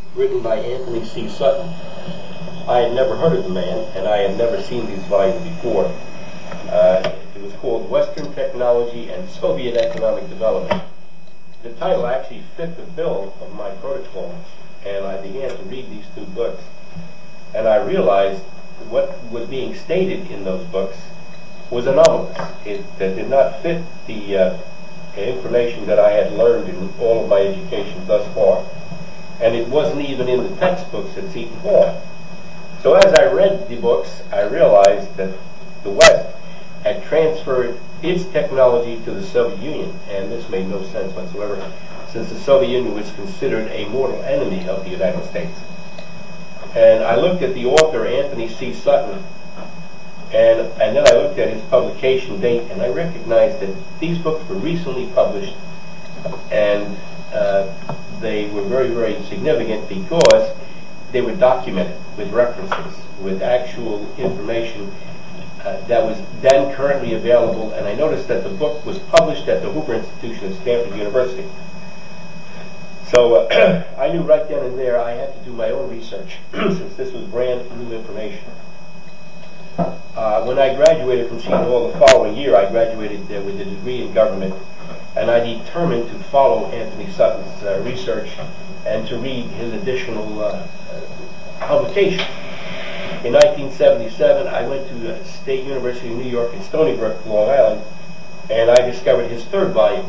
written by Anthony C. Sutton. I had never heard of the man, and I had never seen these volumes before. It was called Western Technology and Soviet Economic Development. The title actually fit the bill of my protocol, and I began to read these two books. And I realized what was being stated in those books was anomalous. It did not fit the information that I had learned in all of my education thus far. And it wasn't even in the textbooks at Seton Hall. So as I read the books, I realized that the West had transferred its technology to the Soviet Union, and this made no sense whatsoever, since the Soviet Union was considered a mortal enemy of the United States. And I looked at the author, Anthony C. Sutton, and then I looked at his publication date, and I recognized that these books were recently published, and they were very, very significant because they were documented with references, with actual information that was then currently available. And I noticed that the book was published at the Hoover Institution at Stanford University. So I knew right then and there I had to do my own research since this was brand new information. When I graduated from Seton Hall the following year, I graduated with a degree in government, and I determined to follow Anthony Sutton's research and to read his additional publication. In 1977, I went to the State University of New York in Stony Brook, Long Island, and I discovered his third volume,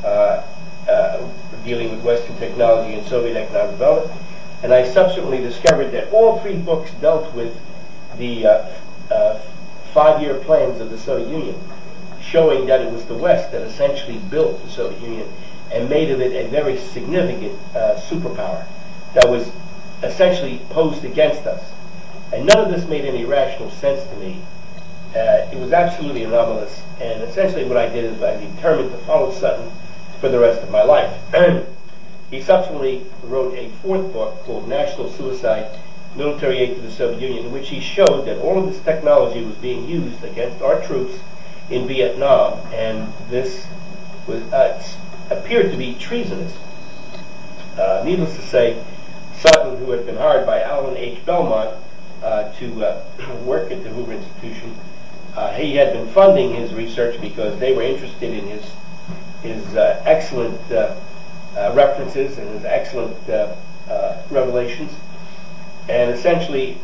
dealing with Western technology and Soviet economic development. And I subsequently discovered that all three books dealt with the 5-year plans of the Soviet Union, showing that it was the West that essentially built the Soviet Union and made of it a very significant superpower that was essentially posed against us. And none of this made any rational sense to me. It was absolutely anomalous, and essentially what I did is I determined to follow Sutton for the rest of my life. He subsequently wrote a fourth book called National Suicide, Military Aid to the Soviet Union, in which he showed that all of this technology was being used against our troops in Vietnam, and this was appeared to be treasonous. Needless to say, Sutton, who had been hired by Alan H. Belmont to work at the Hoover Institution, he had been funding his research because they were interested in his excellent references and his excellent revelations. And essentially,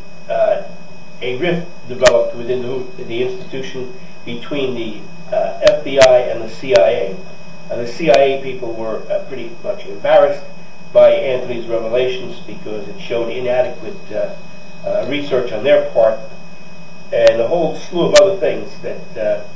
a rift developed within the institution between the FBI and the CIA. The CIA people were pretty much embarrassed by Anthony's revelations because it showed inadequate research on their part, and a whole slew of other things that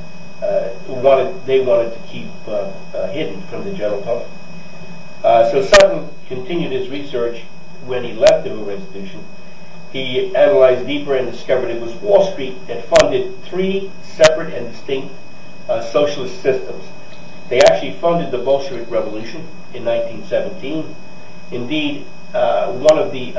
they wanted to keep hidden from the general public. So Sutton continued his research when he left the Hoover Institution. He analyzed deeper and discovered it was Wall Street that funded 3 separate and distinct socialist systems. They actually funded the Bolshevik Revolution in 1917. Indeed, one of the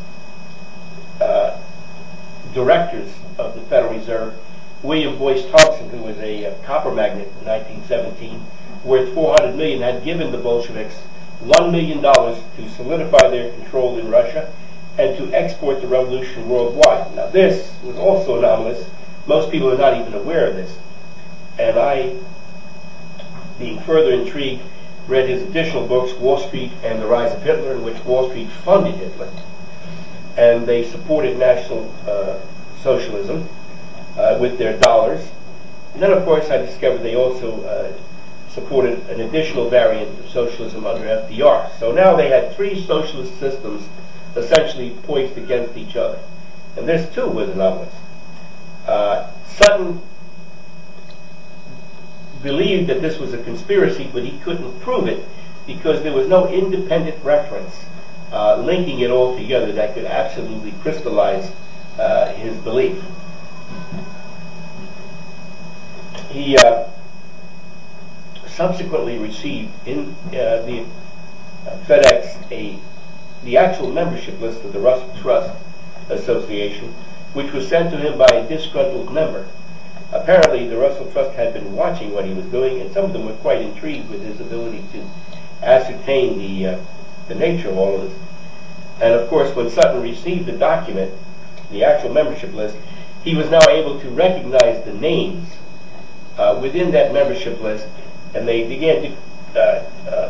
directors of the Federal Reserve, William Boyce Thompson, who was a copper magnate in 1917, worth $400 million, had given the Bolsheviks $1 million to solidify their control in Russia and to export the revolution worldwide. Now, this was also anomalous. Most people are not even aware of this. And I, being further intrigued, read his additional books, Wall Street and the Rise of Hitler, in which Wall Street funded Hitler. And they supported National Socialism with their dollars. And then, of course, I discovered they also supported an additional variant of socialism under FDR. So now they had 3 socialist systems essentially poised against each other. And this, too, was anomalous. Sutton believed that this was a conspiracy, but he couldn't prove it because there was no independent reference linking it all together that could absolutely crystallize his belief. He subsequently received in the FedEx the actual membership list of the Russell Trust Association, which was sent to him by a disgruntled member. Apparently, the Russell Trust had been watching what he was doing, and some of them were quite intrigued with his ability to ascertain the nature of all of this. And of course, when Sutton received the document, the actual membership list, he was now able to recognize the names within that membership list, and they began to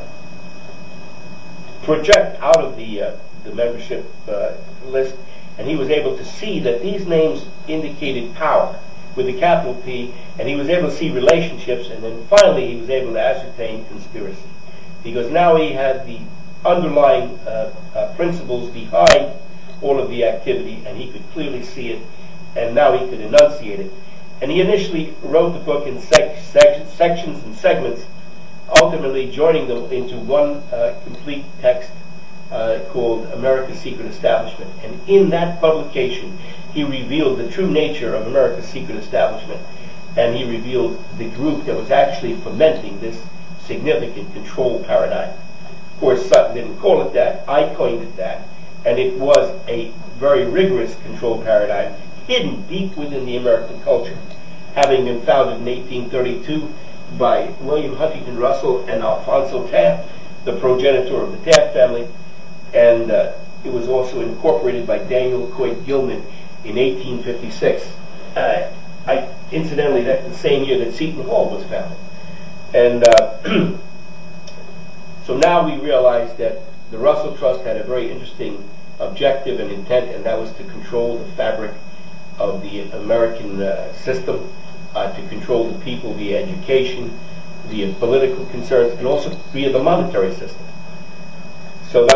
project out of the membership list, and he was able to see that these names indicated power with a capital P, and he was able to see relationships, and then finally he was able to ascertain conspiracy, because now he had the underlying principles behind all of the activity, and he could clearly see it, and now he could enunciate it. And he initially wrote the book in sections and segments, ultimately joining them into one complete text called America's Secret Establishment. And in that publication, he revealed the true nature of America's Secret Establishment, and he revealed the group that was actually fomenting this significant control paradigm. Of course, Sutton didn't call it that. I coined it that. And it was a very rigorous control paradigm hidden deep within the American culture, having been founded in 1832 by William Huntington Russell and Alphonso Taft, the progenitor of the Taft family, and it was also incorporated by Daniel Coit Gilman in 1856. Incidentally, that's the same year that Seton Hall was founded. And so now we realize that the Russell Trust had a very interesting objective and intent, and that was to control the fabric of the American system, to control the people via education, via political concerns, and also via the monetary system. So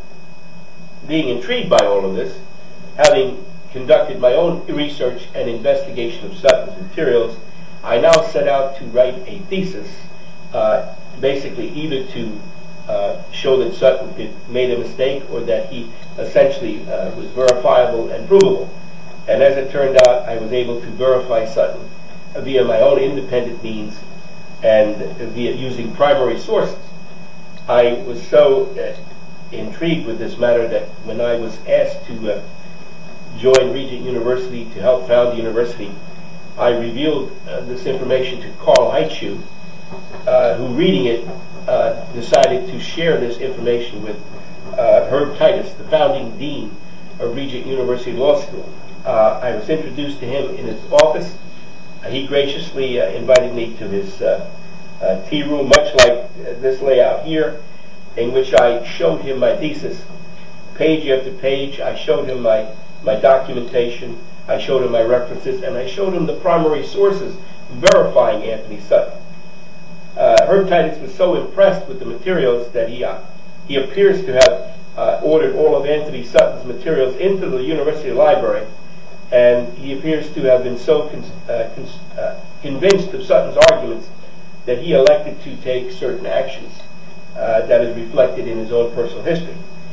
being intrigued by all of this, having conducted my own research and investigation of Sutton's materials, I now set out to write a thesis, basically either to show that Sutton had made a mistake or that he essentially was verifiable and provable. And as it turned out, I was able to verify Sutton via my own independent means and via using primary sources. I was so intrigued with this matter that when I was asked to join Regent University to help found the university, I revealed this information to Carl Heitschuh, who, reading it, decided to share this information with Herb Titus, the founding dean of Regent University Law School. I was introduced to him in his office. He graciously invited me to his tea room, much like this layout here, in which I showed him my thesis, page after page. I showed him my documentation, I showed him my references, and I showed him the primary sources verifying Anthony Sutton. Herb Titus was so impressed with the materials that he appears to have ordered all of Anthony Sutton's materials into the university library, and he appears to have been so convinced of Sutton's arguments that he elected to take certain actions that is reflected in his own personal history.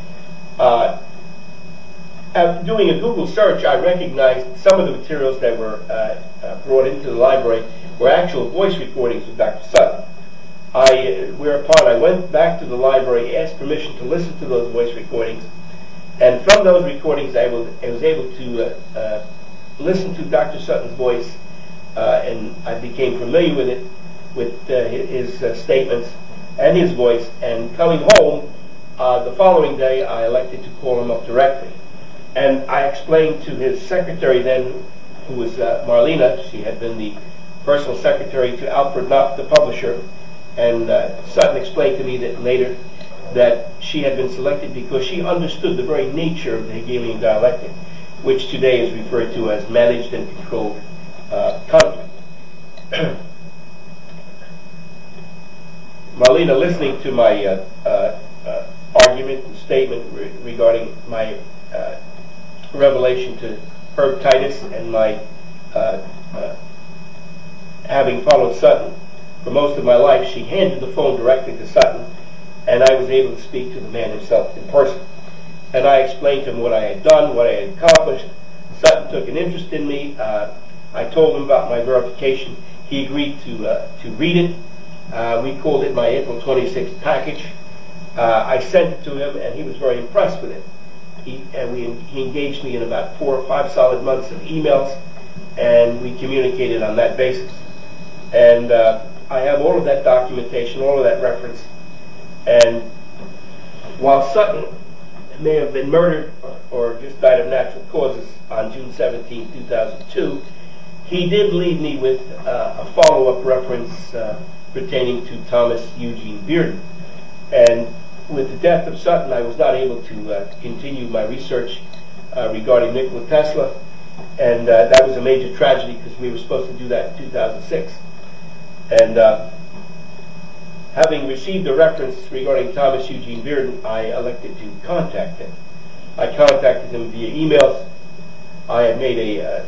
After doing a Google search, I recognized some of the materials that were brought into the library were actual voice recordings of Dr. Sutton. Whereupon I went back to the library, asked permission to listen to those voice recordings, and from those recordings I was able to listen to Dr. Sutton's voice, and I became familiar with it, with his statements and his voice. And coming home the following day, I elected to call him up directly. And I explained to his secretary then, who was Marlena. She had been the personal secretary to Alfred Knopf, the publisher. And Sutton explained to me that later that she had been selected because she understood the very nature of the Hegelian dialectic, which today is referred to as managed and controlled conflict. Marlena, listening to my argument and statement regarding my revelation to Herb Titus and my having followed Sutton for most of my life, she handed the phone directly to Sutton, and I was able to speak to the man himself in person. And I explained to him what I had done, what I had accomplished. Sutton took an interest in me. I told him about my verification. He agreed to read it. We called it my April 26th package. I sent it to him, and he was very impressed with it. He engaged me in about 4 or 5 solid months of emails, and we communicated on that basis. And I have all of that documentation, all of that reference. And while Sutton may have been murdered or just died of natural causes on June 17, 2002, he did leave me with a follow-up reference pertaining to Thomas Eugene Bearden. And with the death of Sutton, I was not able to continue my research regarding Nikola Tesla, and that was a major tragedy because we were supposed to do that in 2006. And having received a reference regarding Thomas Eugene Bearden, I elected to contact him. I contacted him via emails. I had made a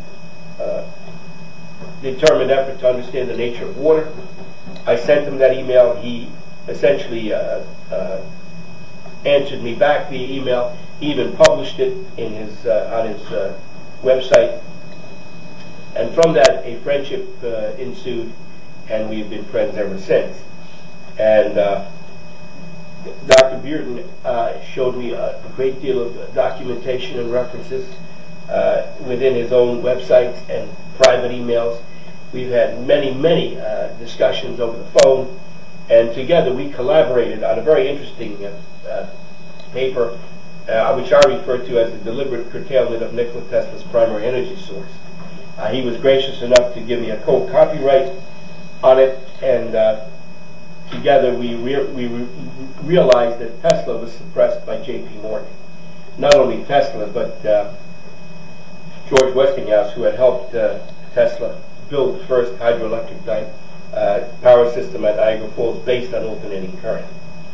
determined effort to understand the nature of water. I sent him that email. He essentially answered me back via email. He even published it in his on his website. And from that, a friendship ensued, and we've been friends ever since. And Dr. Bearden showed me a great deal of documentation and references within his own websites and private emails. We've had many, many discussions over the phone, and together we collaborated on a very interesting paper, which I refer to as the deliberate curtailment of Nikola Tesla's primary energy source. He was gracious enough to give me a co-copyright on it, and together we realized that Tesla was suppressed by J.P. Morgan. Not only Tesla, but George Westinghouse, who had helped Tesla build the first hydroelectric power system at Niagara Falls based on alternating current.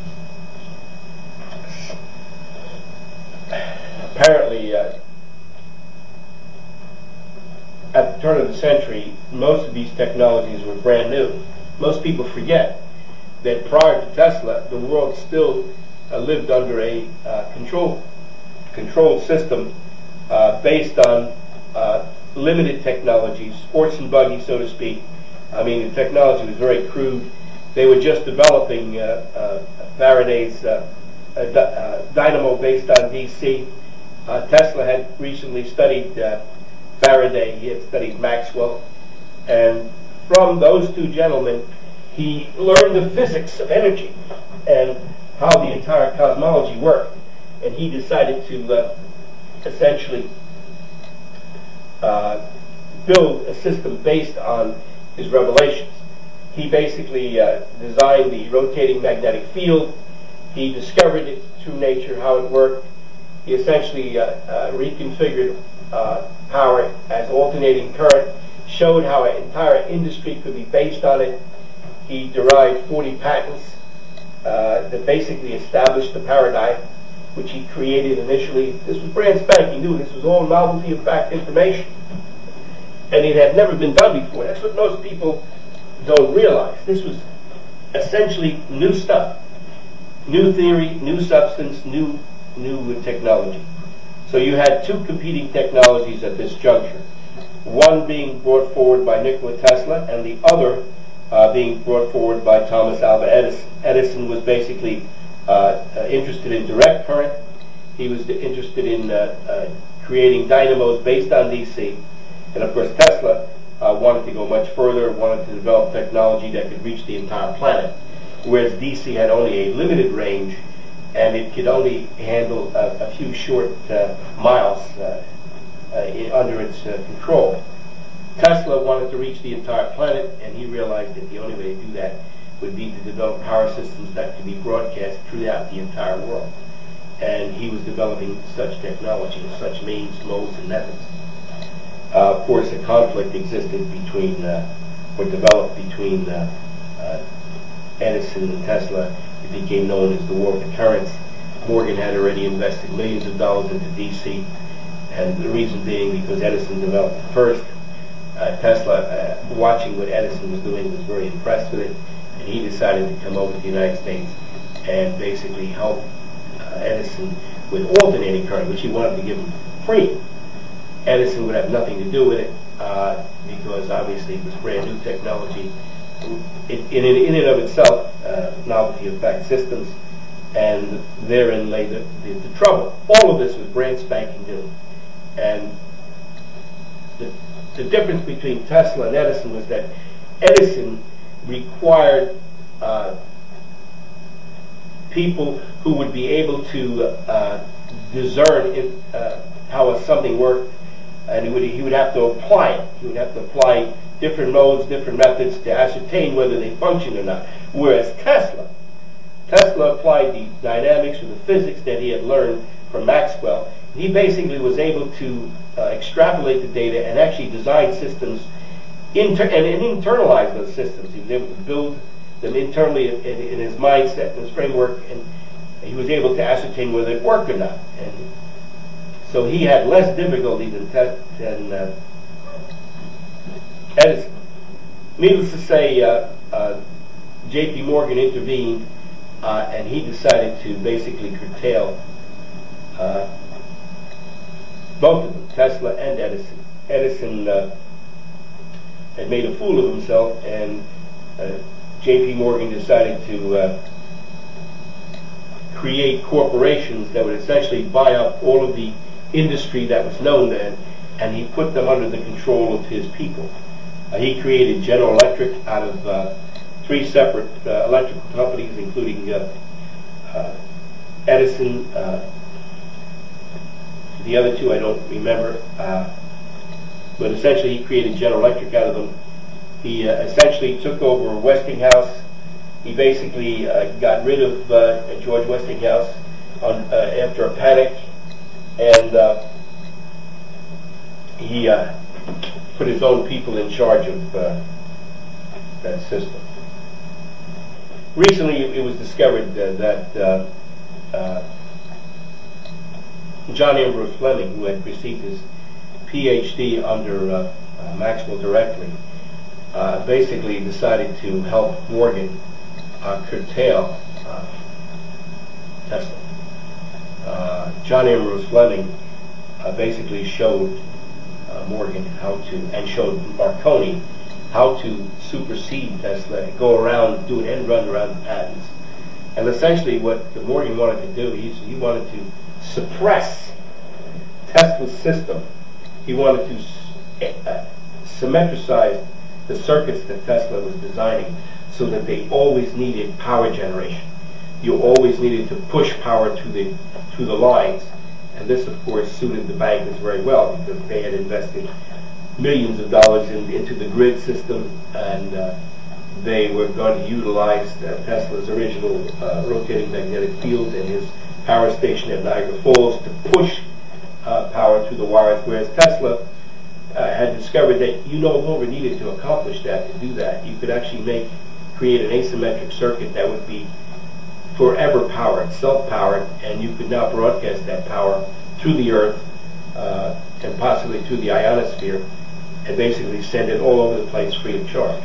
Apparently, at the turn of the century, most of these technologies were brand new. Most people forget that prior to Tesla, the world still lived under a controlled system based on limited technologies, horse and buggy, so to speak. I mean, the technology was very crude. They were just developing Faraday's dynamo based on DC. Tesla had recently studied Faraday. He had studied Maxwell. And from those two gentlemen, he learned the physics of energy and how the entire cosmology worked. And he decided to essentially build a system based on his revelations. He basically designed the rotating magnetic field. He discovered its true nature, how it worked. He essentially reconfigured power as alternating current, showed how an entire industry could be based on it. He derived 40 patents that basically established the paradigm, which he created initially. This was brand spanking new. This was all novelty of fact information. And it had never been done before. That's what most people don't realize. This was essentially new stuff. New theory, new substance, new technology. So you had two competing technologies at this juncture. One being brought forward by Nikola Tesla, and the other being brought forward by Thomas Alva Edison. Edison was basically interested in direct current. He was interested in creating dynamos based on DC. And of course Tesla wanted to go much further, wanted to develop technology that could reach the entire planet. Whereas DC had only a limited range, and it could only handle a few short miles under its control. Tesla wanted to reach the entire planet, and he realized that the only way to do that would be to develop power systems that could be broadcast throughout the entire world. And he was developing such technology, such means, modes, and methods. Of course, a conflict existed between, or developed between Edison and Tesla. It became known as the War of the Currents. Morgan had already invested millions of dollars into DC, and the reason being because Edison developed it first. Tesla, watching what Edison was doing, was very impressed with it, and he decided to come over to the United States and basically help Edison with alternating current, which he wanted to give him free. Edison would have nothing to do with it because obviously it was brand new technology. In and of itself, novelty of fact systems, and therein lay the trouble. All of this was brand spanking new. And the difference between Tesla and Edison was that Edison required people who would be able to discern how something worked, and he would have to apply it. He would have to apply different modes, different methods to ascertain whether they function or not. Whereas Tesla applied the dynamics or the physics that he had learned from Maxwell. He basically was able to extrapolate the data and actually design systems and internalize those systems. He was able to build them internally in his mindset and his framework, and he was able to ascertain whether it worked or not. And so he had less difficulty than Edison. Needless to say, J.P. Morgan intervened, and he decided to basically curtail both of them, Tesla and Edison. Edison had made a fool of himself, and J.P. Morgan decided to create corporations that would essentially buy up all of the industry that was known then, and he put them under the control of his people. He created General Electric out of 3 separate electrical companies, including Edison. The other 2 I don't remember, but essentially he created General Electric out of them. He essentially took over Westinghouse. He basically got rid of George Westinghouse after a panic, and he put his own people in charge of that system. Recently, it was discovered that John Ambrose Fleming, who had received his PhD under Maxwell directly, basically decided to help Morgan curtail Tesla. John Ambrose Fleming basically showed Morgan how to, and showed Marconi how to supersede Tesla, go around, do an end run around the patents. And essentially what Morgan wanted to do, he wanted to suppress Tesla's system. He wanted to symmetricize the circuits that Tesla was designing so that they always needed power generation. You always needed to push power through the lines. And this, of course, suited the bankers very well because they had invested millions of dollars into the grid system, and they were going to utilize Tesla's original rotating magnetic field and his power station at Niagara Falls to push power through the wires, whereas Tesla had discovered that you no longer needed to accomplish that to do that. You could actually create an asymmetric circuit that would be forever powered, self-powered, and you could now broadcast that power through the Earth and possibly through the ionosphere and basically send it all over the place free of charge.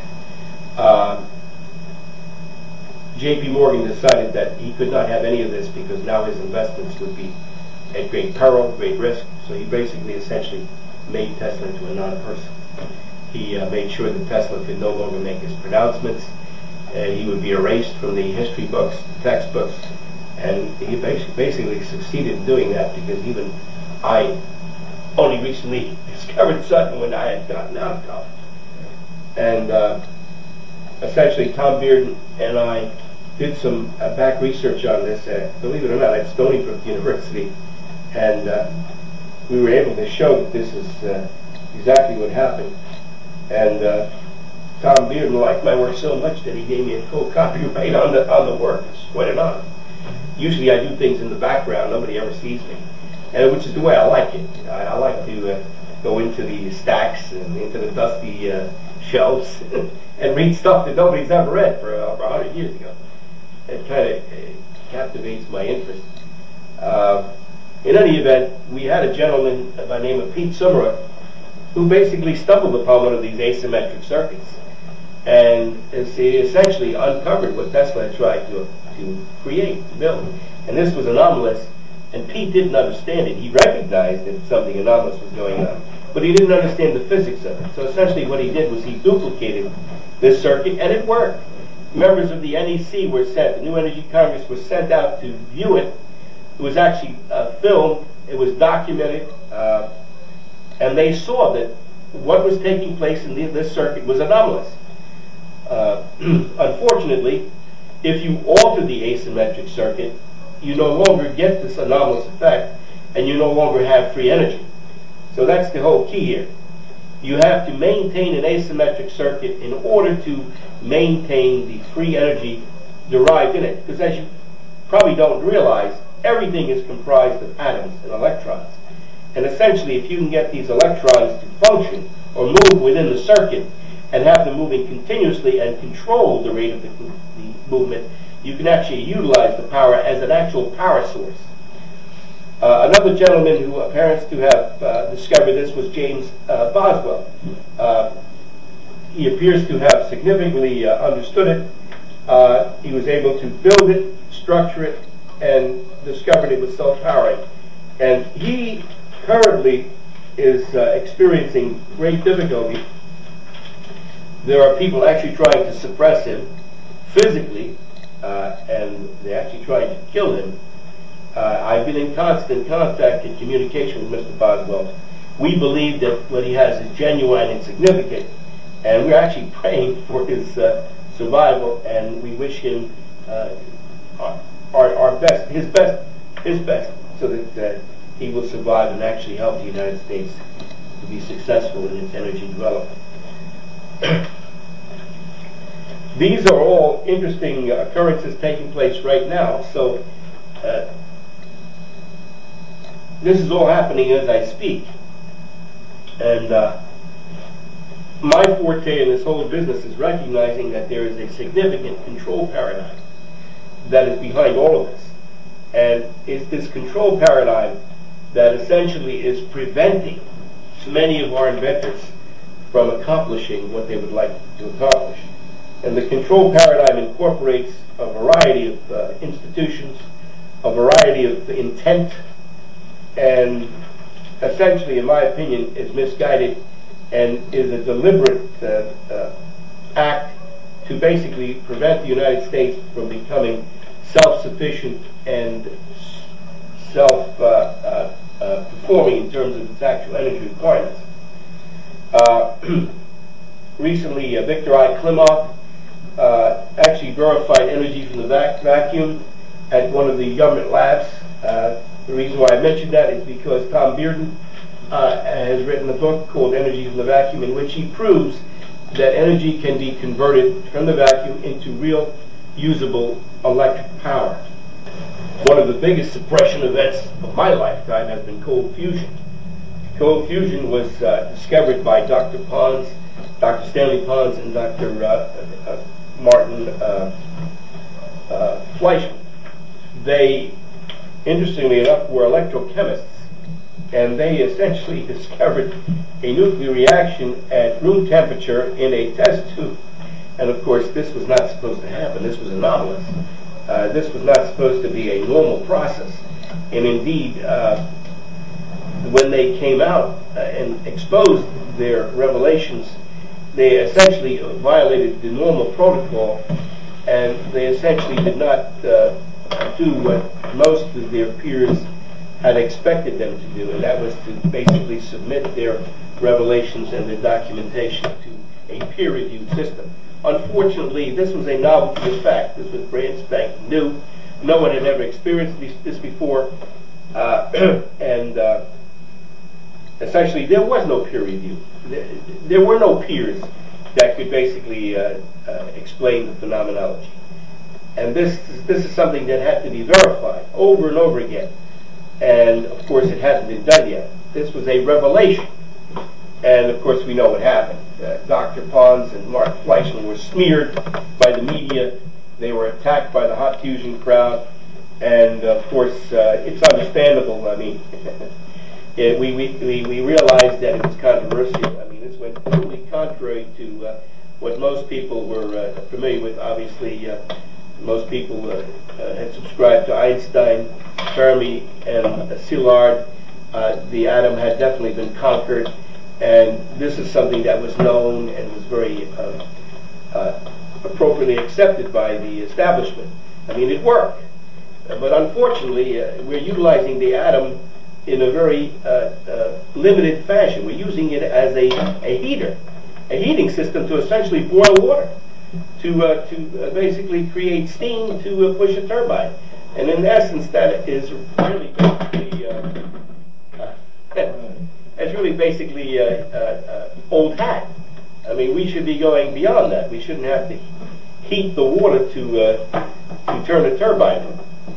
J.P. Morgan decided that he could not have any of this because now his investments would be at great peril, great risk, so he basically essentially made Tesla into a non-person. He made sure that Tesla could no longer make his pronouncements. He would be erased from the history books, the textbooks, and he basically succeeded in doing that because even I only recently discovered something when I had gotten out of college. And essentially Tom Bearden and I did some back research on this, believe it or not, at Stony Brook University, and we were able to show that this is exactly what happened. And Tom Bearden liked my work so much that he gave me a full copyright on the work. It's quite an honor. Usually I do things in the background, nobody ever sees me, and which is the way I like it. I like to go into the stacks and into the dusty shelves and read stuff that nobody's ever read for over 100 years ago. It kind of captivates my interest. In any event, we had a gentleman by the name of Pete Summerer who basically stumbled upon one of these asymmetric circuits and essentially uncovered what Tesla had tried to create, to build. And this was anomalous, and Pete didn't understand it. He recognized that something anomalous was going on, but he didn't understand the physics of it. So essentially what he did was he duplicated this circuit, and it worked. Members of the NEC were sent, the New Energy Congress was sent out to view it. It was actually filmed, it was documented, and they saw that what was taking place in this circuit was anomalous. Unfortunately, If you alter the asymmetric circuit, you no longer get this anomalous effect, and you no longer have free energy. So that's the whole key here. You have to maintain an asymmetric circuit in order to maintain the free energy derived in it. Because as you probably don't realize, everything is comprised of atoms and electrons. And essentially, if you can get these electrons to function or move within the circuit and have them moving continuously and control the rate of the movement, you can actually utilize the power as an actual power source. Another gentleman who appears to have discovered this was James Boswell. He appears to have significantly understood it. He was able to build it, structure it, and discovered it was self-powering. And he currently is experiencing great difficulty. There are people actually trying to suppress him physically, and they're actually trying to kill him. I've been in constant contact and communication with Mr. Boswell. We believe that what he has is genuine and significant, and we're actually praying for his survival, and we wish him our best, his best, so that he will survive and actually help the United States to be successful in its energy development. These are all interesting occurrences taking place right now. So this is all happening as I speak. And my forte in this whole business is recognizing that there is a significant control paradigm that is behind all of this. And it's this control paradigm that essentially is preventing many of our inventors from accomplishing what they would like to accomplish. And the control paradigm incorporates a variety of institutions, a variety of intent, and essentially, in my opinion, is misguided and is a deliberate act to basically prevent the United States from becoming self-sufficient and self-performing in terms of its actual energy requirements. Recently, Victor I. Klimov actually verified energy from the vacuum at one of the government labs. The reason why I mentioned that is because Tom Bearden has written a book called Energy from the Vacuum, in which he proves that energy can be converted from the vacuum into real, usable electric power. One of the biggest suppression events of my lifetime has been cold fusion. Cold fusion was discovered by Dr. Pons, Dr. Stanley Pons, and Dr. Martin Fleischmann. They, interestingly enough, were electrochemists, and they essentially discovered a nuclear reaction at room temperature in a test tube. And of course, this was not supposed to happen. This was anomalous. This was not supposed to be a normal process. And indeed, when they came out and exposed their revelations, they essentially violated the normal protocol, and they essentially did not do what most of their peers had expected them to do, and that was to basically submit their revelations and their documentation to a peer-reviewed system. Unfortunately, this was a novelty of fact. This was brand spanking new. No one had ever experienced this before, and essentially there was no peer review. There were no peers that could basically explain the phenomenology. And this is something that had to be verified over and over again. And of course, it hadn't been done yet. This was a revelation. And of course, we know what happened. Dr. Pons and Mark Fleischmann were smeared by the media. They were attacked by the hot fusion crowd. And of course, it's understandable. I mean, we realized that it was controversial. I mean, this went totally contrary to what most people were familiar with. Obviously, most people had subscribed to Einstein, Fermi, and Szilard. The atom had definitely been conquered, and this is something that was known and was very appropriately accepted by the establishment. I mean, it worked. But unfortunately, we're utilizing the atom in a very limited fashion. We're using it as a heater, a heating system to essentially boil water. to basically create steam to push a turbine. And in essence, that is really basically that's really basically old hat. I mean, we should be going beyond that. We shouldn't have to heat the water to turn a turbine.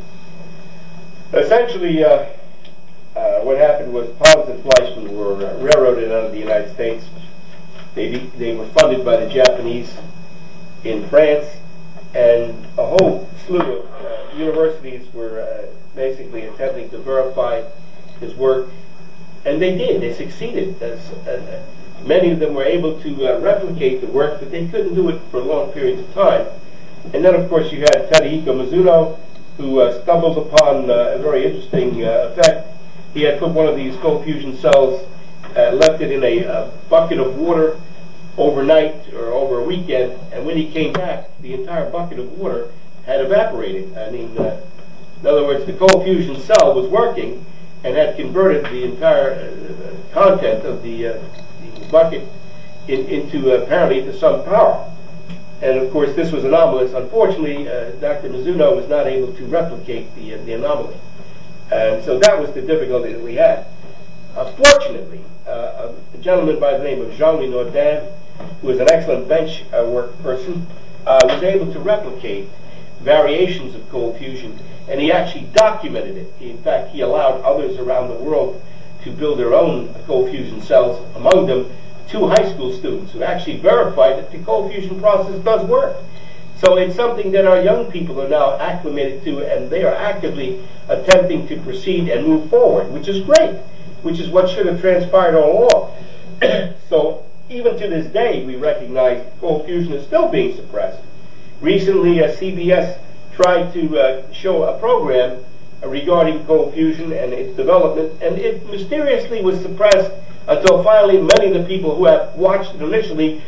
Essentially, what happened was Pons and Fleischmann were railroaded out of the United States. They were funded by the Japanese in France, and a whole slew of universities were basically attempting to verify his work, and they did. They succeeded. Many of them were able to replicate the work, but they couldn't do it for long periods of time. And then, of course, you had Tadahiko Mizuno, who stumbled upon a very interesting effect. He had put one of these cold fusion cells, left it in a bucket of water overnight or over a weekend, and when he came back, the entire bucket of water had evaporated. I mean, in other words, the cold fusion cell was working and had converted the entire content of the bucket into apparently into some power. And of course, this was anomalous. Unfortunately, Dr. Mizuno was not able to replicate the anomaly, and so that was the difficulty that we had. Fortunately, a gentleman by the name of Jean-Louis Nordin, who was an excellent bench work person, was able to replicate variations of cold fusion, and he actually documented it. In fact, he allowed others around the world to build their own cold fusion cells, among them 2 high school students who actually verified that the cold fusion process does work. So it's something that our young people are now acclimated to, and they are actively attempting to proceed and move forward, which is great, which is what should have transpired all along. So even to this day, we recognize cold fusion is still being suppressed. Recently, CBS tried to show a program regarding cold fusion and its development, and it mysteriously was suppressed until finally many of the people who have watched it initially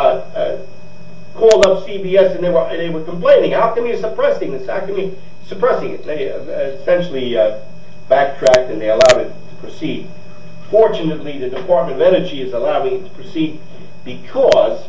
called up CBS, and they were complaining, how come you're suppressing this? How come you're suppressing it? They essentially backtracked, and they allowed it to proceed. Fortunately, the Department of Energy is allowing it to proceed because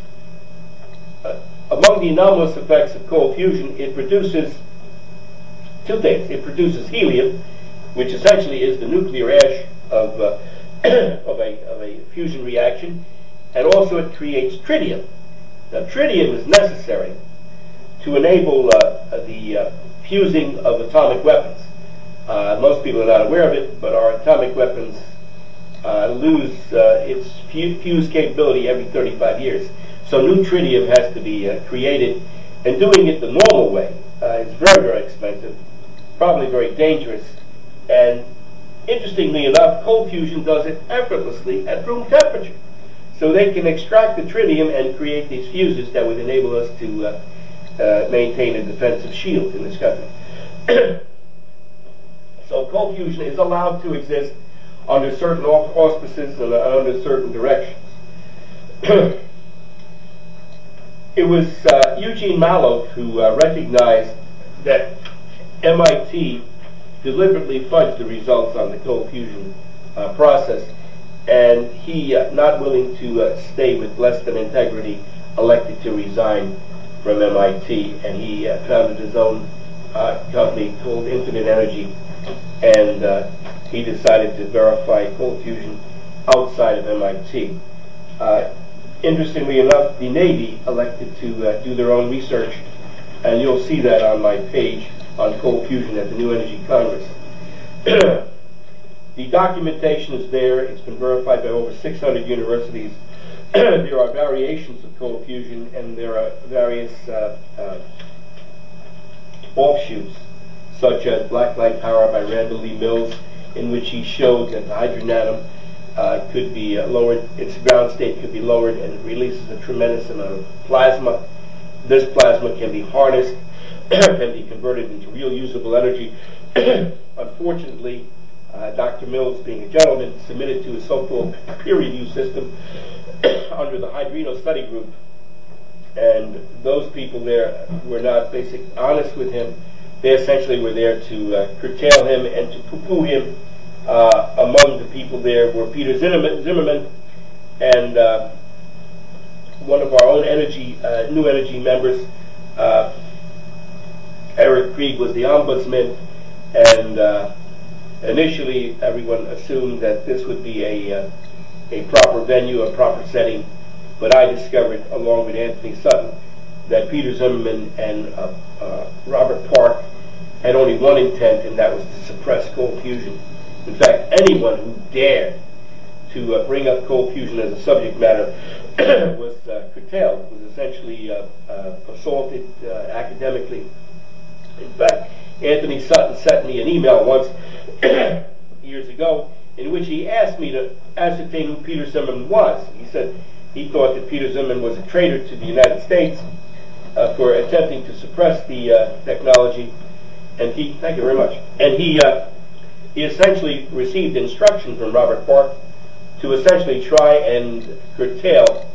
among the anomalous effects of cold fusion, it produces 2 things. It produces helium, which essentially is the nuclear ash of a fusion reaction, and also it creates tritium. Now, tritium is necessary to enable the fusing of atomic weapons. Most people are not aware of it, but our atomic weapons lose its fuse capability every 35 years. So new tritium has to be created, and doing it the normal way is very, very expensive, probably very dangerous, and interestingly enough, cold fusion does it effortlessly at room temperature. So they can extract the tritium and create these fuses that would enable us to maintain a defensive shield in this country. So cold fusion is allowed to exist under certain auspices and under certain directions. It was Eugene Mallove who recognized that MIT deliberately fudged the results on the cold fusion process, and he, not willing to stay with less than integrity, elected to resign from MIT, and he founded his own company called Infinite Energy, and he decided to verify cold fusion outside of MIT. Interestingly enough, the Navy elected to do their own research, and you'll see that on my page on cold fusion at the New Energy Congress. The documentation is there. It's been verified by over 600 universities. There are variations of cold fusion, and there are various offshoots, such as Black Light Power by Randall Lee Mills, in which he showed that the hydrogen atom could be lowered, its ground state could be lowered, and it releases a tremendous amount of plasma. This plasma can be harnessed, can be converted into real usable energy. Unfortunately, Dr. Mills, being a gentleman, submitted to a so-called peer review system under the Hydrino Study Group, and those people there were not basically honest with him. They essentially were there to curtail him and to poo-poo him. Among the people there were Peter Zimmerman and one of our own new energy members, Eric Krieg, was the ombudsman, and initially everyone assumed that this would be a proper venue, a proper setting, but I discovered, along with Anthony Sutton, that Peter Zimmerman and Robert Park had only one intent, and that was to suppress cold fusion. In fact, anyone who dared to bring up cold fusion as a subject matter was curtailed, was essentially assaulted academically. In fact, Anthony Sutton sent me an email once, years ago, in which he asked me to ascertain who Peter Zimmerman was. He said he thought that Peter Zimmerman was a traitor to the United States for attempting to suppress the technology. And thank you very much. And he essentially received instruction from Robert Park to essentially try and curtail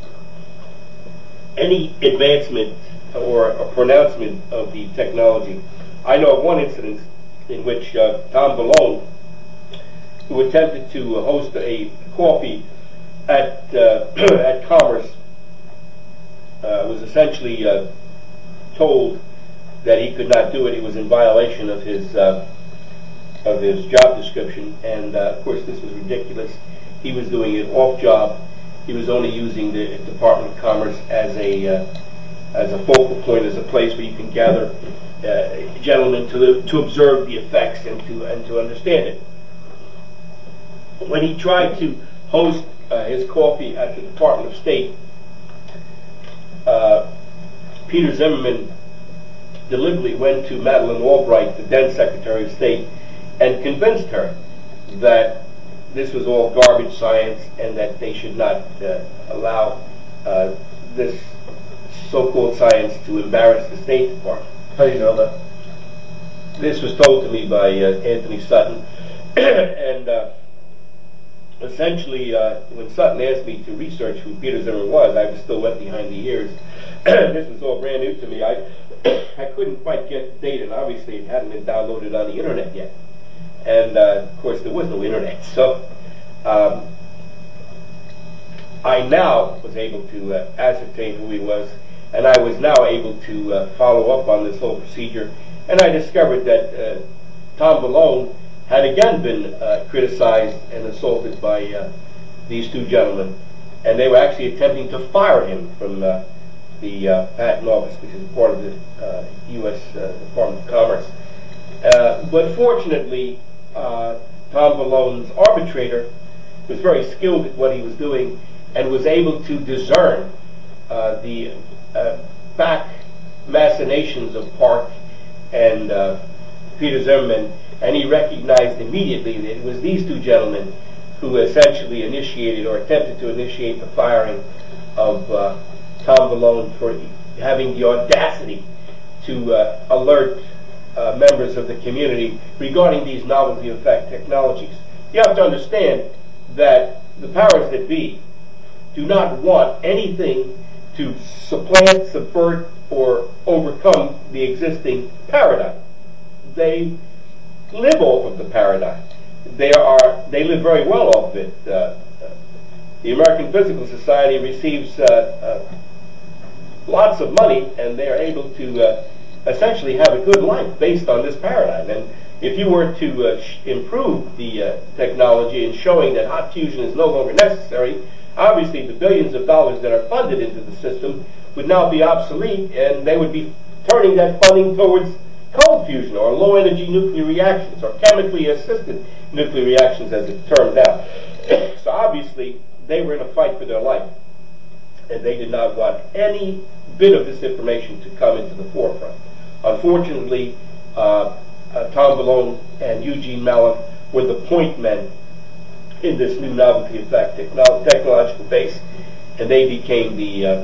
any advancement or a pronouncement of the technology. I know of one incident in which Tom Balone, who attempted to host a coffee at Commerce, was essentially told that he could not do it. He was in violation of his job description, and of course this was ridiculous. He was doing it off job. He was only using the Department of Commerce as a focal point, as a place where you can gather gentlemen to observe the effects and to understand it. When he tried to host his coffee at the Department of State, Peter Zimmerman deliberately went to Madeleine Albright, the then Secretary of State, and convinced her that this was all garbage science and that they should not allow this so-called science to embarrass the State Department. How do you know that? This was told to me by Anthony Sutton. And essentially, when Sutton asked me to research who Peter Zimmerman was, I was still wet behind the ears. This was all brand new to me. I couldn't quite get the date, and obviously it hadn't been downloaded on the internet yet. And of course there was no internet. So I now was able to ascertain who he was, and I was now able to follow up on this whole procedure. And I discovered that Tom Balone had again been criticized and assaulted by these two gentlemen, and they were actually attempting to fire him from the Patent Office, which is part of the U.S. Department of Commerce. But fortunately, Tom Balone's arbitrator was very skilled at what he was doing and was able to discern the back machinations of Park and Peter Zimmerman, and he recognized immediately that it was these two gentlemen who essentially initiated or attempted to initiate the firing of Tom Balone for having the audacity to alert members of the community regarding these novelty effect technologies. You have to understand that the powers that be do not want anything to supplant, subvert, or overcome the existing paradigm. They live off of the paradigm. They live very well off of it. The American Physical Society receives lots of money, and they are able to essentially have a good life based on this paradigm. And if you were to improve the technology in showing that hot fusion is no longer necessary, obviously the billions of dollars that are funded into the system would now be obsolete, and they would be turning that funding towards cold fusion or low energy nuclear reactions or chemically assisted nuclear reactions, as it's termed now. So obviously they were in a fight for their life, and they did not want any bit of this information to come into the forefront. Unfortunately, Tom Balone and Eugene Mallon were the point men in this new novelty effect technological base, and they became the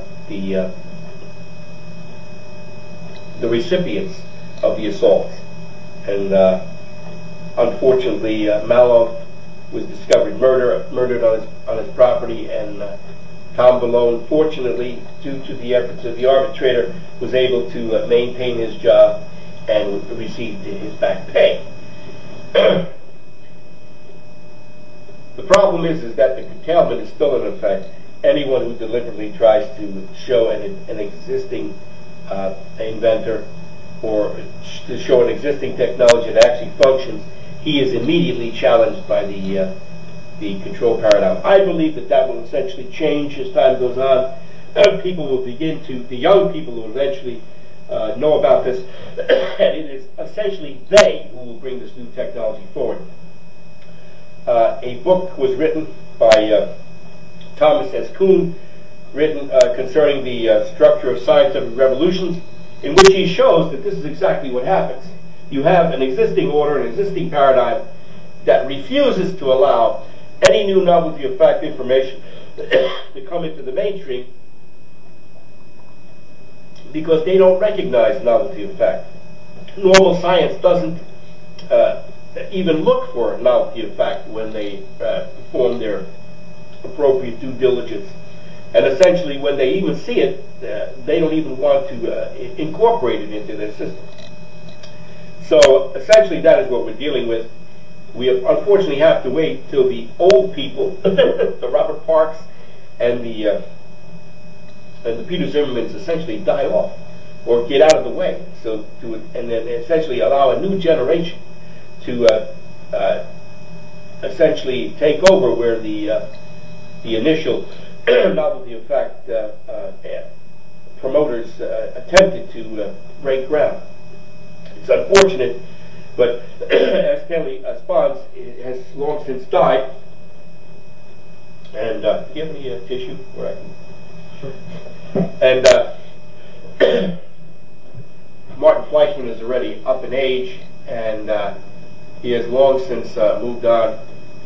recipients of the assaults. And unfortunately, Mallon was discovered murdered on his property, and Tom Balone, fortunately, due to the efforts of the arbitrator, was able to maintain his job and received his back pay. The problem is that the curtailment is still in effect, anyone who deliberately tries to show an existing inventor or to show an existing technology that actually functions, he is immediately challenged by the control paradigm. I believe that will essentially change as time goes on. People will begin to, the young people will eventually know about this, and it is essentially they who will bring this new technology forward. A book was written by Thomas S. Kuhn, written concerning the structure of scientific revolutions, in which he shows that this is exactly what happens. You have an existing order, an existing paradigm that refuses to allow any new novelty of fact information to come into the mainstream because they don't recognize novelty of fact. Normal science doesn't even look for novelty of fact when they perform their appropriate due diligence. And essentially, when they even see it, they don't even want to incorporate it into their system. So essentially, that is what we're dealing with. We unfortunately have to wait till the old people, the Robert Parks and the Peter Zimmermans, essentially die off or get out of the way. So and then essentially allow a new generation to essentially take over where the initial novelty of fact promoters attempted to break ground. It's unfortunate, but as Stanley Spons has long since died, and do you have any tissue where I can? Sure. And Martin Fleischmann is already up in age, and he has long since moved on.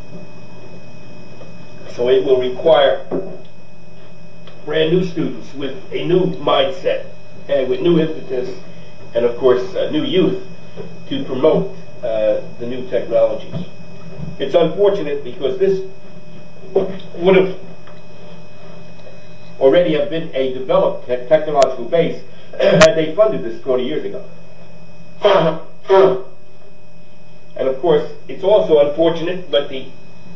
So it will require brand new students with a new mindset and with new impetus, and of course new youth to promote the new technologies. It's unfortunate because this would have already have been a developed technological base had they funded this 20 years ago. And of course, it's also unfortunate, but the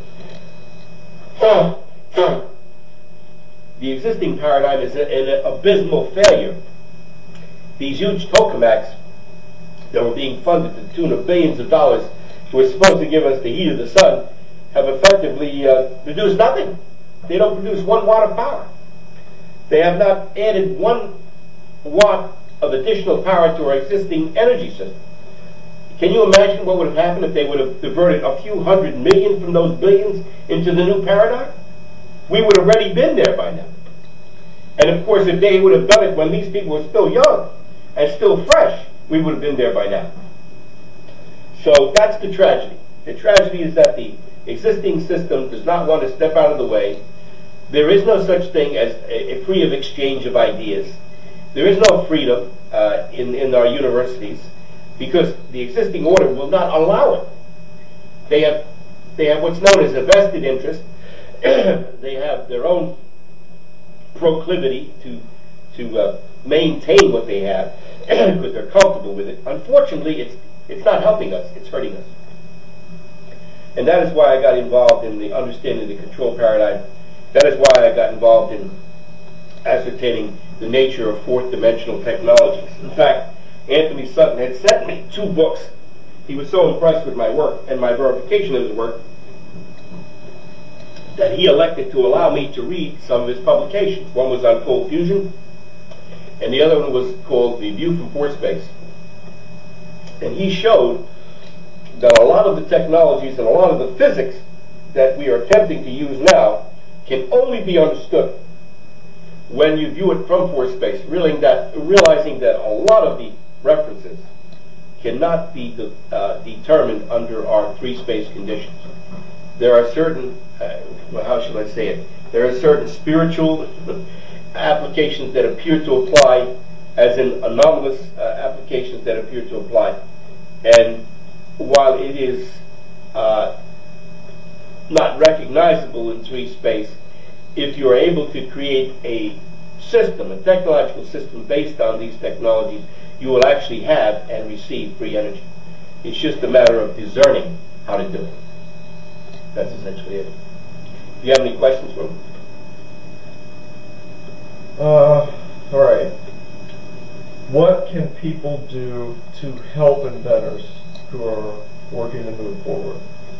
existing paradigm is an abysmal failure. These huge tokamaks that were being funded to the tune of billions of dollars, who were supposed to give us the heat of the sun, have effectively produced nothing. They don't produce 1 watt of power. They have not added 1 watt of additional power to our existing energy system. Can you imagine what would have happened if they would have diverted a few hundred million from those billions into the new paradigm? We would have already been there by now. And of course, if they would have done it when these people were still young and still fresh, we would have been there by now. So that's the tragedy. The tragedy is that the existing system does not want to step out of the way. There is no such thing as a free of exchange of ideas. There is no freedom in our universities because the existing order will not allow it. They have what's known as a vested interest. They have their own proclivity to maintain what they have because they're comfortable with it. Unfortunately, it's not helping us, it's hurting us. And that is why I got involved in the understanding the control paradigm. That is why I got involved in ascertaining the nature of fourth dimensional technologies. In fact, Anthony Sutton had sent me 2 books. He was so impressed with my work and my verification of his work that he elected to allow me to read some of his publications. One was on cold fusion, and the other one was called The View from Force Space. And he showed that a lot of the technologies and a lot of the physics that we are attempting to use now can only be understood when you view it from force space, realizing that a lot of the references cannot be determined under our 3-space conditions. There are certain, how shall I say it? There are certain spiritual applications that appear to apply, as in anomalous applications that appear to apply. And while it is not recognizable in 3-space, if you're able to create a system, a technological system based on these technologies, you will actually have and receive free energy. It's just a matter of discerning how to do it. That's essentially it. Do you have any questions for me? All right. What can people do to help inventors who are working to move forward?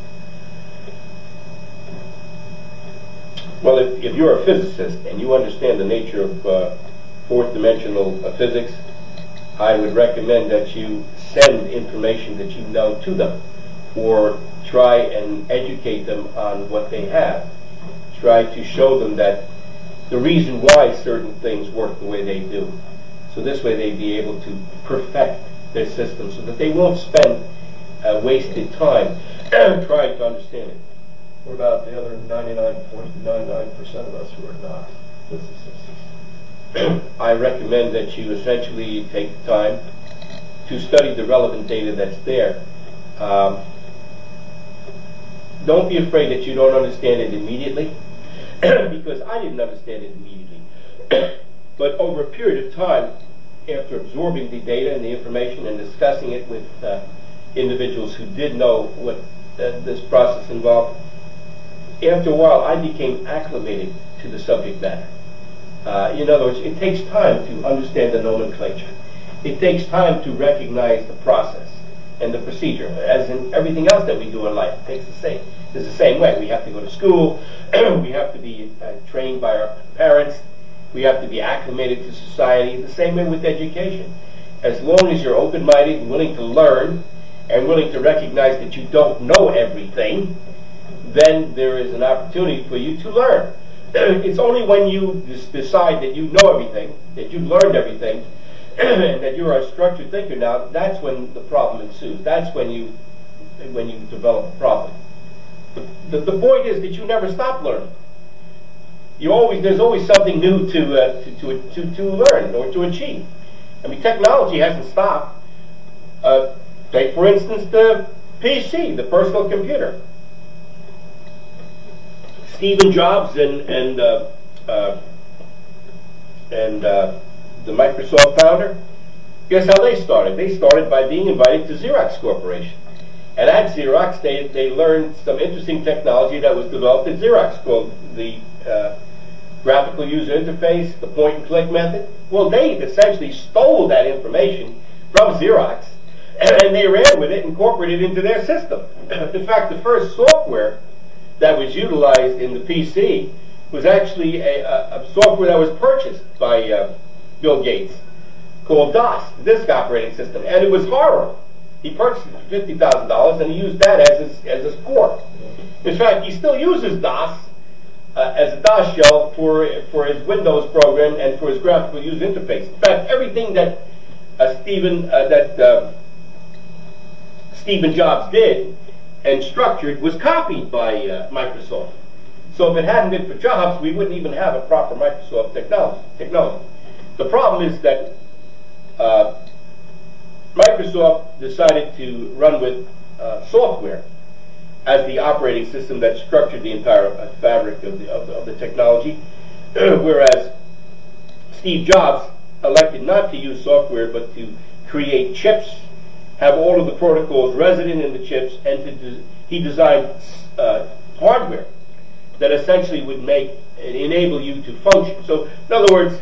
Well, if you're a physicist and you understand the nature of fourth dimensional physics, I would recommend that you send information that you know to them, or try and educate them on what they have. Try to show them that the reason why certain things work the way they do. So this way they'd be able to perfect their system so that they won't spend wasted time trying to understand it. What about the other 99.99% of us who are not physicists? I recommend that you essentially take the time to study the relevant data that's there. Don't be afraid that you don't understand it immediately, because I didn't understand it immediately. But over a period of time, after absorbing the data and the information and discussing it with individuals who did know what this process involved, after a while I became acclimated to the subject matter. In other words, it takes time to understand the nomenclature. It takes time to recognize the process and the procedure. As in everything else that we do in life, it's the same way. We have to go to school, we have to be trained by our parents, we have to be acclimated to society, the same way with education. As long as you're open-minded and willing to learn, and willing to recognize that you don't know everything, then there is an opportunity for you to learn. It's only when you decide that you know everything, that you've learned everything, and that you're a structured thinker now, that's when the problem ensues. That's when you develop a problem. The point is that you never stop learning. There's always something new to learn or to achieve. I mean, technology hasn't stopped. Take, for instance, the PC, the personal computer. Stephen Jobs and the Microsoft founder, guess how they started? They started by being invited to Xerox Corporation. And at Xerox, they learned some interesting technology that was developed at Xerox called the graphical user interface, the point-and-click method. Well, they essentially stole that information from Xerox, and they ran with it, incorporated it into their system. In fact, the first software that was utilized in the PC was actually a software that was purchased by Bill Gates called DOS, the disk operating system, and it was horrible. He purchased it for $50,000 and he used that as his core. In fact, he still uses DOS as a DOS shell for his Windows program and for his graphical user interface. In fact, everything that Stephen Jobs did and structured was copied by Microsoft. So if it hadn't been for Jobs, we wouldn't even have a proper Microsoft technology. The problem is that Microsoft decided to run with software as the operating system that structured the entire fabric of the technology, whereas Steve Jobs elected not to use software but to create chips, have all of the protocols resident in the chips, and he designed hardware that essentially would enable you to function. So, in other words,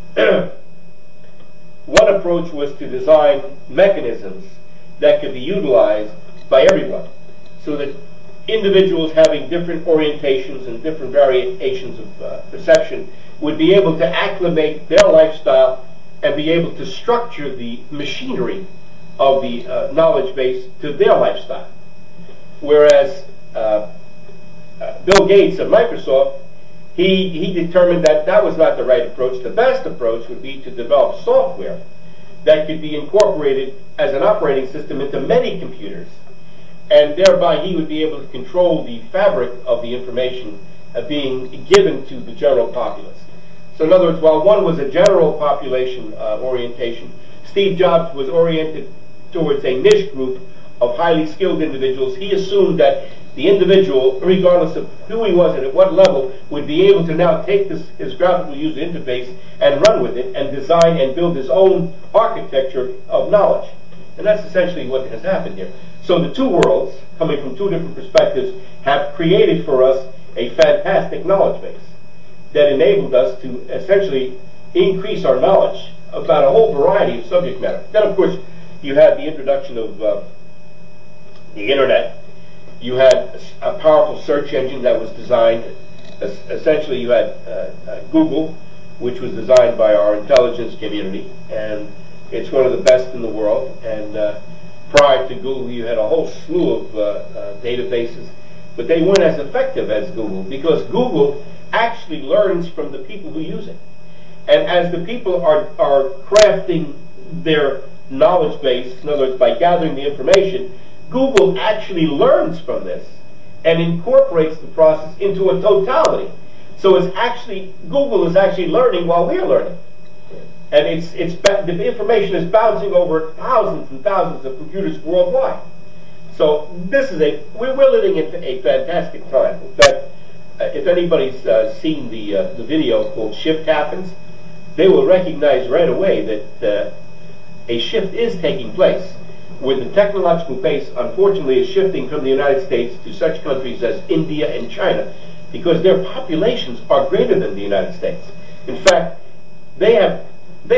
one approach was to design mechanisms that could be utilized by everyone, so that individuals having different orientations and different variations of perception would be able to acclimate their lifestyle and be able to structure the machinery of the knowledge base to their lifestyle. Whereas Bill Gates of Microsoft, he determined that was not the right approach. The best approach would be to develop software that could be incorporated as an operating system into many computers, and thereby he would be able to control the fabric of the information being given to the general populace. So in other words, while one was a general population orientation, Steve Jobs was oriented towards a niche group of highly skilled individuals. He assumed that the individual, regardless of who he was and at what level, would be able to now take his graphical user interface and run with it and design and build his own architecture of knowledge. And that's essentially what has happened here. So the two worlds, coming from two different perspectives, have created for us a fantastic knowledge base that enabled us to essentially increase our knowledge about a whole variety of subject matter. Then, of course, you had the introduction of the internet. You had a powerful search engine that was designed. Essentially, you had Google, which was designed by our intelligence community, and it's one of the best in the world. And prior to Google, you had a whole slew of databases, but they weren't as effective as Google, because Google actually learns from the people who use it. And as the people are crafting their knowledge base, in other words, by gathering the information, Google actually learns from this and incorporates the process into a totality. So it's actually, Google is actually learning while we're learning. And the information is bouncing over thousands and thousands of computers worldwide. So this is we're living in a fantastic time. In fact, if anybody's seen the video called Shift Happens, they will recognize right away that a shift is taking place, where the technological pace, unfortunately, is shifting from the United States to such countries as India and China, because their populations are greater than the United States. In fact, they have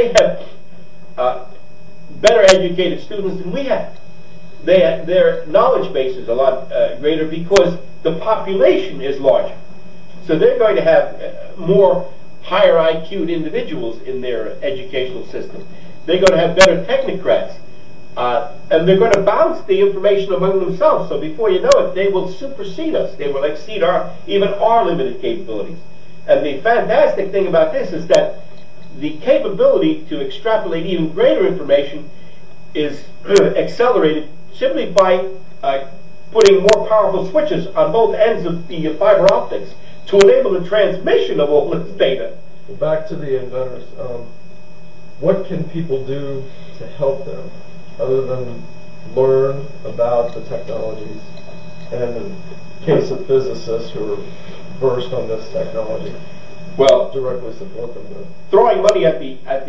better educated students than we have. Their knowledge base is a lot greater because the population is larger. So they're going to have more higher IQ'd individuals in their educational system. They're going to have better technocrats. And they're going to bounce the information among themselves. So before you know it, they will supersede us. They will exceed even our limited capabilities. And the fantastic thing about this is that the capability to extrapolate even greater information is accelerated simply by putting more powerful switches on both ends of the fiber optics to enable the transmission of all this data. Well, back to the inventors. What can people do to help them, other than learn about the technologies, and in the case of physicists who are versed on this technology, well, directly support them with throwing money at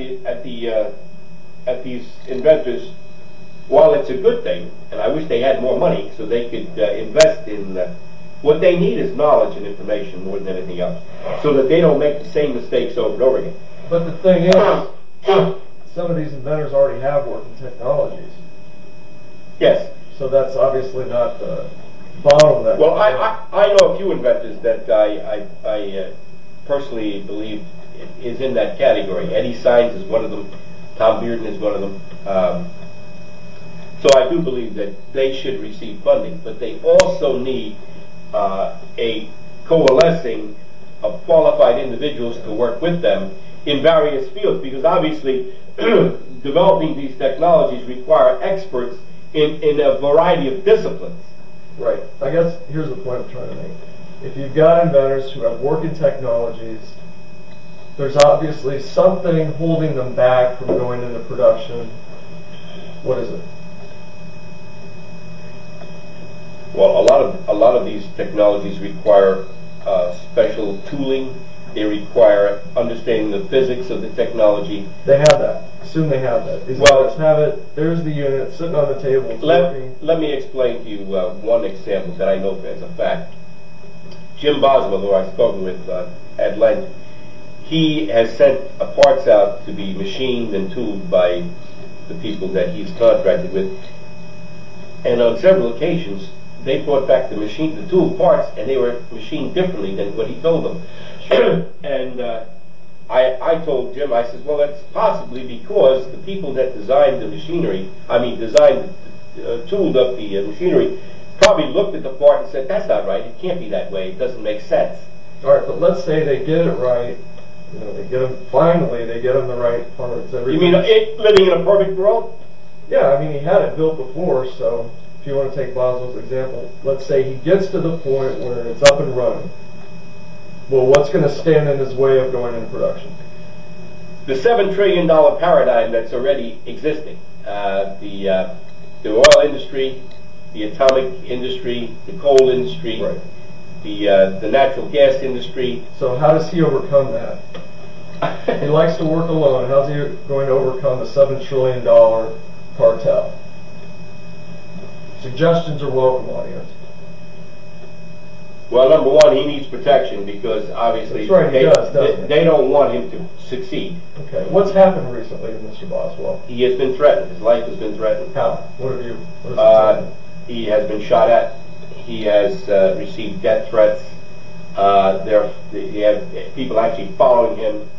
these inventors? While it's a good thing, and I wish they had more money so they could invest in what they need is knowledge and information more than anything else, so that they don't make the same mistakes over and over again. But the thing is, some of these inventors already have working technologies. Yes. So that's obviously not the bottleneck. Well, I know a few inventors that I personally believe is in that category. Eddie Sines is one of them. Tom Bearden is one of them. So I do believe that they should receive funding, but they also need a coalescing of qualified individuals to work with them in various fields, because obviously developing these technologies require experts in a variety of disciplines. Right. I guess here's the point I'm trying to make. If you've got inventors who have working technologies, there's obviously something holding them back from going into production. What is it? Well, a lot of these technologies require special tooling. They require understanding the physics of the technology. They have that. Assume they have that. These inventors have it. There's the unit sitting on the table. Let me explain to you one example that I know as a fact. Jim Boswell, who I've spoken with at length, he has sent parts out to be machined and tooled by the people that he's contracted with. And on several occasions, they brought back the tool parts, and they were machined differently than what he told them. And I told Jim, I said, well, that's possibly because the people that designed the machinery, tooled up the machinery, probably looked at the part and said, that's not right, it can't be that way, it doesn't make sense. All right, but let's say they get it right. You know, they get them the right parts. You mean living in a perfect world? Yeah, I mean, he had it built before, so if you want to take Boswell's example, let's say he gets to the point where it's up and running. Well, what's going to stand in his way of going into production? The $7 trillion paradigm that's already existing. The oil industry, the atomic industry, the coal industry, right. The natural gas industry. So how does he overcome that? He likes to work alone. How's he going to overcome a $7 trillion cartel? Suggestions are welcome, audience. Well, number one, he needs protection because obviously That's right, he does, doesn't he? they don't want him to succeed. Okay. What's happened recently to Mr. Boswell? He has been threatened. His life has been threatened. How? What has He has been shot at. He has received death threats. He had people actually following him.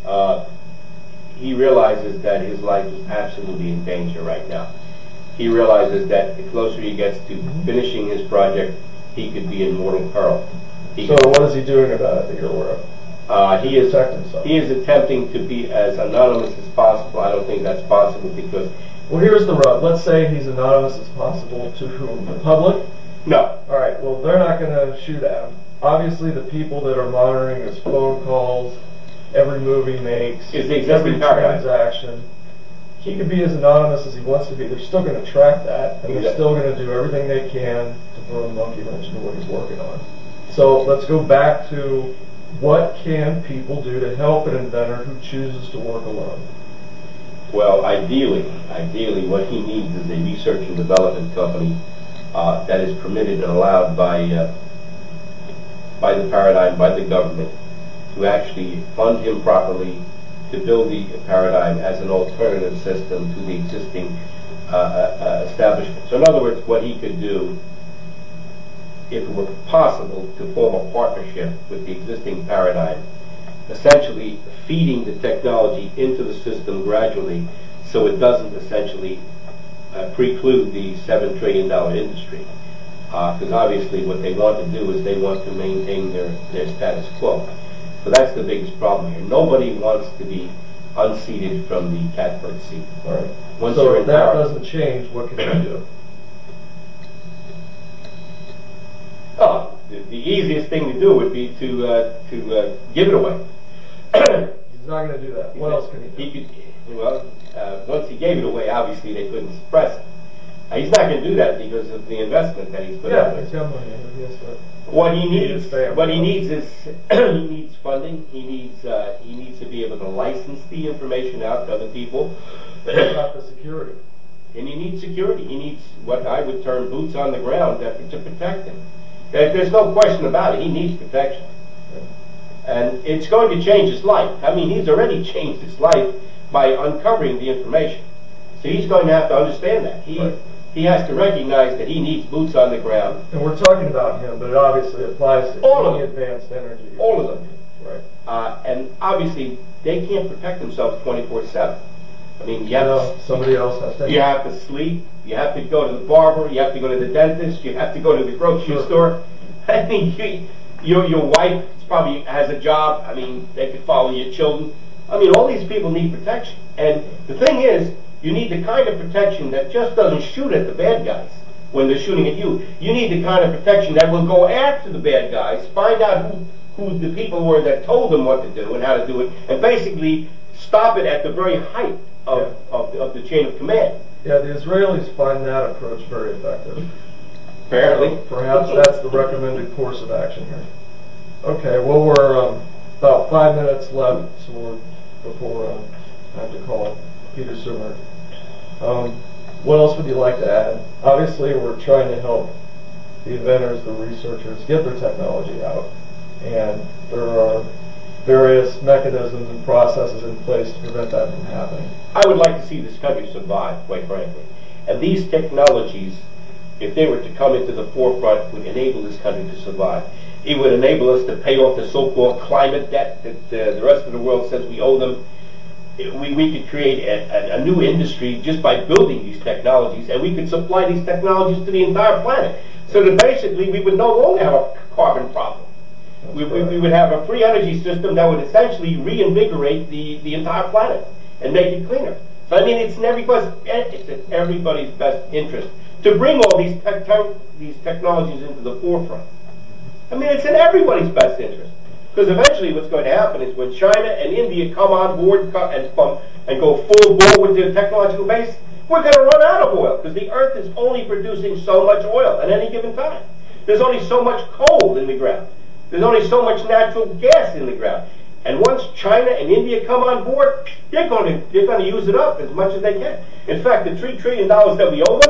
He realizes that his life is absolutely in danger right now. He realizes that the closer he gets to finishing his project, he could be in mortal peril. So what is he doing about it that you're aware of? He is protect himself. He is attempting to be as anonymous as possible. I don't think that's possible because... Well, here's the rub. Let's say he's anonymous as possible to whom? The public? No. All right, well, they're not going to shoot at him. Obviously, the people that are monitoring his phone calls, every move he makes, every transaction, he can be as anonymous as he wants to be. They're still going to track that, and they're still going to do everything they can to throw a monkey wrench into what he's working on. So let's go back to what can people do to help an inventor who chooses to work alone? Well, ideally, what he needs is a research and development company that is permitted and allowed by the paradigm, by the government, to actually fund him properly, to build the paradigm as an alternative system to the existing establishment. So in other words, what he could do, if it were possible to form a partnership with the existing paradigm, essentially feeding the technology into the system gradually so it doesn't essentially preclude the $7 trillion industry. Because obviously what they want to do is they want to maintain their status quo. So that's the biggest problem here. Nobody wants to be unseated from the catbird seat. All right. So if that doesn't change, what can you do? Oh, the easiest thing to do would be to give it away. He's not going to do that. What else can he do? Once he gave it away, obviously they couldn't suppress it. He's not going to do that because of the investment that he's put in. Yeah, he's got money. What he needs is he needs funding. He needs to be able to license the information out to other people. What about the security? And he needs security. He needs what I would term boots on the ground to protect him. There's no question about it. He needs protection. And it's going to change his life. I mean, he's already changed his life by uncovering the information. So he's going to have to understand that. He has to recognize that he needs boots on the ground. And we're talking about him, but it obviously applies to any advanced energy. All of them. Right. And obviously, they can't protect themselves 24/7. I mean, somebody else has to. You have to sleep. You have to go to the barber. You have to go to the dentist. You have to go to the grocery store. I mean, your wife probably has a job. I mean, they could follow your children. I mean, all these people need protection. And the thing is, you need the kind of protection that just doesn't shoot at the bad guys when they're shooting at you. You need the kind of protection that will go after the bad guys, find out who the people were that told them what to do and how to do it, and basically stop it at the very height of the chain of command. Yeah, the Israelis find that approach very effective. Apparently. Perhaps that's the recommended course of action here. Okay, well, we're about 5 minutes left before I have to call Peter Sumer. What else would you like to add? Obviously, we're trying to help the inventors, the researchers, get their technology out. And there are various mechanisms and processes in place to prevent that from happening. I would like to see this country survive, quite frankly. And these technologies, if they were to come into the forefront, would enable this country to survive. It would enable us to pay off the so-called climate debt that the rest of the world says we owe them. We could create a new industry just by building these technologies, and we could supply these technologies to the entire planet. So that basically we would no longer have a carbon problem. We would have a free energy system that would essentially reinvigorate the entire planet and make it cleaner. So I mean, it's in everybody's best interest to bring all these technologies into the forefront. I mean, it's in everybody's best interest. Because eventually what's going to happen is when China and India come on board and go full bore with their technological base, we're going to run out of oil because the earth is only producing so much oil at any given time. There's only so much coal in the ground. There's only so much natural gas in the ground. And once China and India come on board, they're going to use it up as much as they can. In fact, the $3 trillion that we owe them,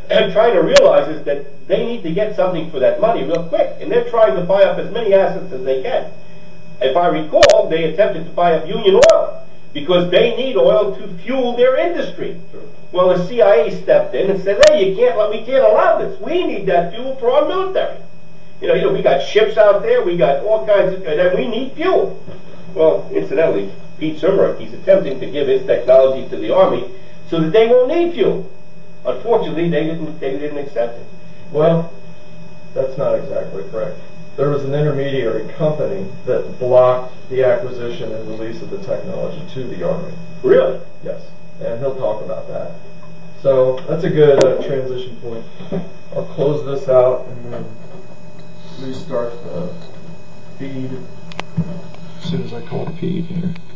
trying to realize is that they need to get something for that money real quick, and they're trying to buy up as many assets as they can. If I recall, they attempted to buy up Union Oil because they need oil to fuel their industry. Sure. Well, the CIA stepped in and said, "Hey, we can't allow this. We need that fuel for our military. You know, we got ships out there, we got all kinds of, and we need fuel." Well, incidentally, Pete Summeruk, he's attempting to give his technology to the Army so that they won't need fuel. Unfortunately, they didn't accept it. Well, that's not exactly correct. There was an intermediary company that blocked the acquisition and release of the technology to the Army. Really? Yes, and he'll talk about that. So that's a good transition point. I'll close this out and then restart the feed as soon as I call feed here.